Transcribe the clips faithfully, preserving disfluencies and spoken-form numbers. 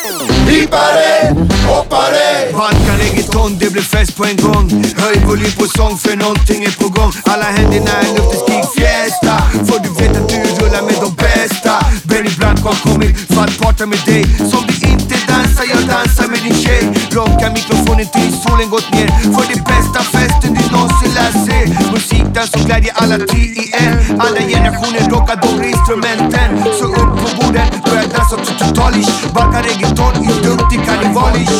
Hippare, hoppare. Balkan reggaeton, det blir fest på en gång. Höj volym på sång för någonting är på gång. Alla händerna i luften, skrik fiesta. För du vet att du rullar med de bästa. Benny Blanc har kommit för att prata med dig. Som du inte dansar, jag dansar med din tjej. Ronka mikrofonen till solen gått ner. För det bästa festen du någonsin lär se. Musik, dans och glädje, alla tre i en. Alla generationer rockar de instrumenten. Så upp på borden, börja dansa totalish. Balkan reggaeton, är duktig kannibalish.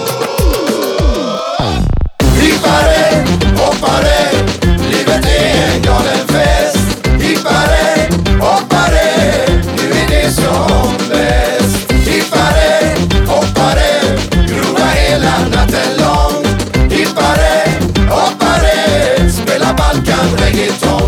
Hippare, hoppare. Livet är en galen fest. Hippare, hoppare. Nu är det som bäst. Hippare, hoppare. Grova hela natten lång. Hippare, hoppare. Spela Balkan reggaeton.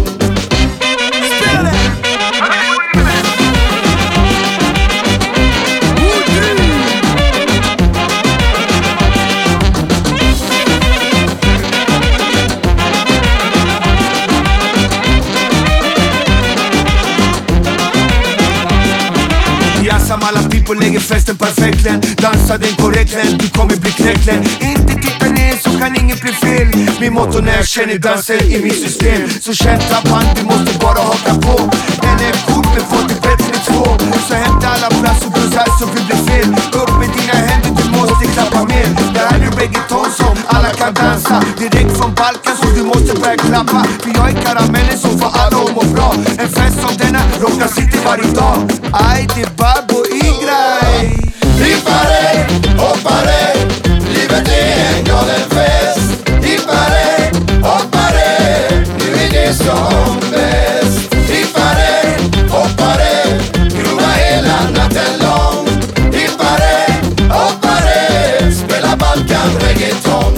Som alla people lägger festen perfekt län. Dansa den korrekt län, du kommer bli knäckt län. Inte titta ner så kan ingen bli fel. Min motto när jag känner dansen i min system. Så känn trappan, du måste bara haka på. En är kort men får till bättre två. Så hämta alla plats och bussar så vi blir fel. Upp med dina händer, du måste klappa mer. Det här är reggaeton som alla kan dansa. Direkt från Balkan så du måste börja klappa. För jag är karamellen som får alla att må bra. En fest som denna rockar city varje dag. Aj, det är Babbo i-grej. Hippare, hoppare. Livet är en galen fest. Hippare, hoppare. Nu är det som bäst. Hippare, hoppare. Grova hela natten lång. Hippare, hoppare. Spela Balkan reggaeton.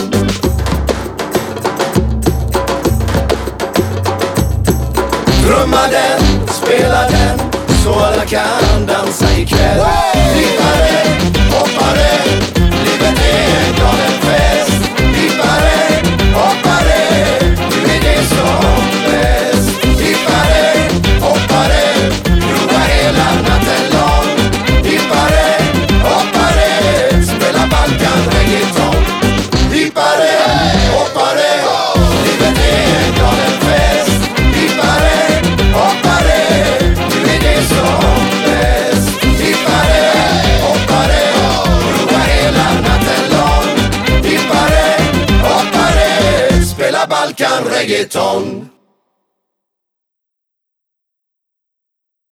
Drömma den, spela den. Så alla kan dansa ikväll. Hippare, hoppare. Livet är en galen fest. Hippare, hoppare. Nu är det som bäst. Hippare, hoppare. Grova hela natten lång. Hippare, hoppare. Spela Balkan reggaeton. Hippare, hoppare. Livet är en galen fest. Hippare, hoppare. Nu är det som bäst. Hippare, hoppare. Grova hela natten lång. Hippare, hoppare. Spela Balkan reggaeton.